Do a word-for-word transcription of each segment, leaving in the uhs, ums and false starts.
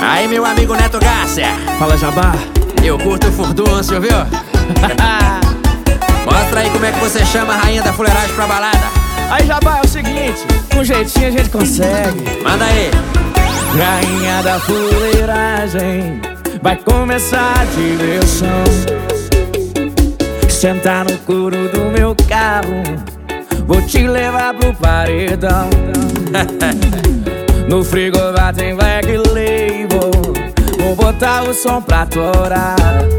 Aí, meu amigo Neto Garcia. Fala, Jabá. Eu curto o furdúncio, viu? Mostra aí como é que você chama a rainha da fuleiragem pra balada. Aí, Jabá, é o seguinte, com jeitinho a gente consegue. Manda aí. Rainha da fuleiragem, vai começar a diversão. Sentar no couro do meu carro, vou te levar pro paredão. No frigobar tem Black Label, vou botar o som pra torar.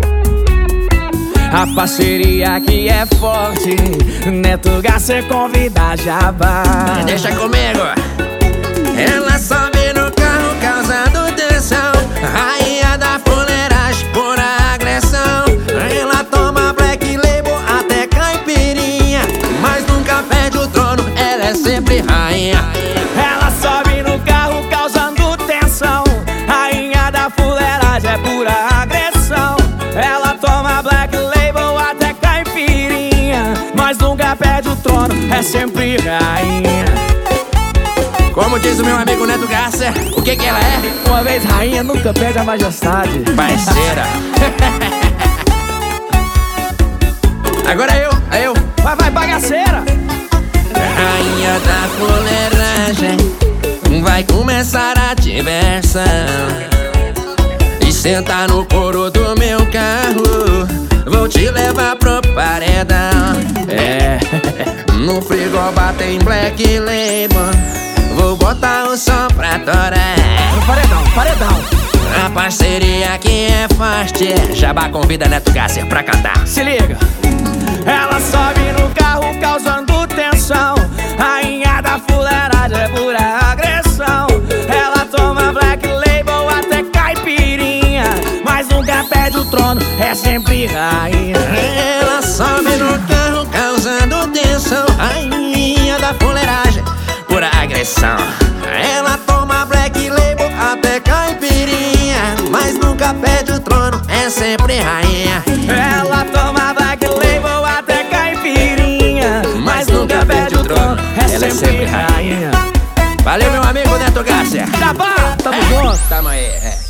A parceria aqui é forte, Neto Garcia convida Jabá. Deixa comigo. Ela sobe no carro causando tensão, rainha da fuleiragem por agressão. Ela toma Black Label até caipirinha, mas nunca perde o trono, ela é sempre rainha. Ela sobe no carro causando tensão, rainha da fuleiragem é pura agressão. Ela toma Black Label até caipirinha, mas nunca perde o trono, é sempre rainha. Como diz o meu amigo Neto Garcia, o que que ela é? Uma vez rainha, nunca perde a majestade. Parceira. Agora é eu, é eu. Vai, vai, bagaceira. Rainha da fuleiragem, vai começar a diversão. E sentar no couro do meu carro, vou te levar pro paredão. É. No frigobar tem Black Label, vou botar o som pra torar. Paredão, paredão. A parceria aqui é forte, Jabá convida Neto Garcia pra cantar. Se liga. Ela sobe no carro causando tensão, rainha da fuleiragem é pura agressão. Ela toma Black Label até caipirinha, mas nunca perde o trono, é sempre rainha. Ela sobe no carro causando tensão, rainha da fuleiragem por agressão. Ela toma Black Label até caipirinha, mas nunca perde o trono, é sempre rainha. Ela toma Black Label até caipirinha, mas nunca perde o trono, é ela é sempre sempre rainha. Valeu, meu amigo Neto Garcia. Jabá, tamo junto. Tamo aí, é.